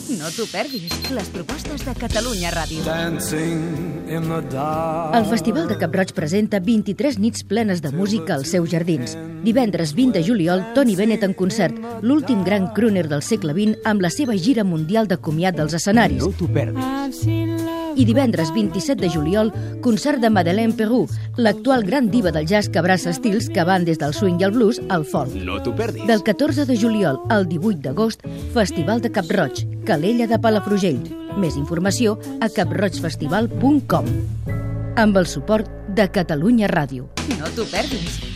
No t'ho perdis, les propostes de Catalunya Ràdio. El Festival de Cap-roig presenta 23 nits plenes de música als seus jardins. Divendres 20 de juliol, Tony Bennett en concert, l'últim gran crooner del segle XX amb la seva gira mundial de comiat dels escenaris. No t'ho perdis. I divendres 27 de juliol, concert de Madeleine Peyroux, l'actual gran diva del jazz que abraça estils que van des del swing i el blues al folk. No t'ho perdis. Del 14 de juliol al 18 d'agost, Festival de Cap-roig, Calella de Palafrugell. Més informació a caproigfestival.com. Amb el suport de Catalunya Ràdio. No t'ho perdis.